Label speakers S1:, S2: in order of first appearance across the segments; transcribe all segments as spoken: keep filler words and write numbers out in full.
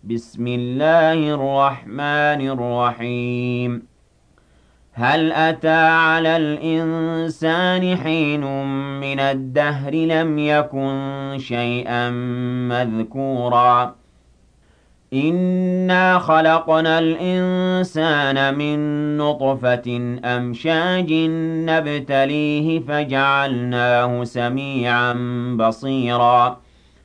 S1: بسم الله الرحمن الرحيم. هل أتى على الإنسان حين من الدهر لم يكن شيئا مذكورا إنا خلقنا الإنسان من نطفة أمشاج نبتليه فجعلناه سميعا بصيرا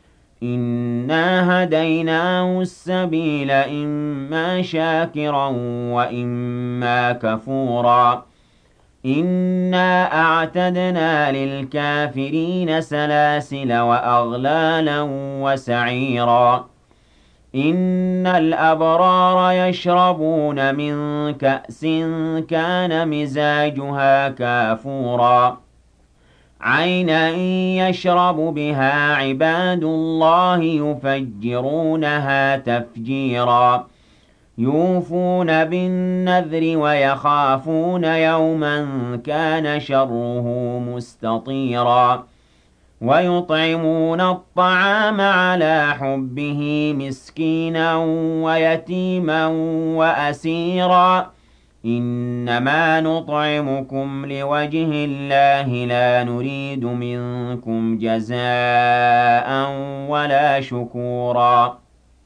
S1: إنا هديناه السبيل إما شاكرا وإما كفورا إنا أعتدنا للكافرين سلاسل وأغلالا وسعيرا إن الأبرار يشربون من كأس كان مزاجها كافورا عينا يشرب بها عباد الله يفجرونها تفجيرا يوفون بالنذر ويخافون يوما كان شره مستطيرا ويطعمون الطعام على حبه مسكينا ويتيما وأسيرا إنما نطعمكم لوجه الله لا نريد منكم جزاء ولا شكورا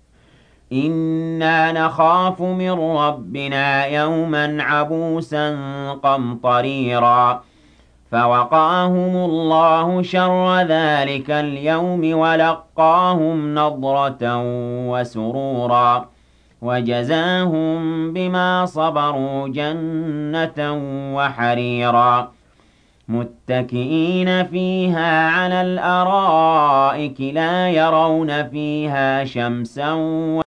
S1: إنا نخاف من ربنا يوما عبوسا قمطريرا فوقاهم الله شر ذلك اليوم ولقاهم نضرة وسرورا وجزاهم بما صبروا جنة وحريرا متكئين فيها على الأرائك لا يرون فيها شمسا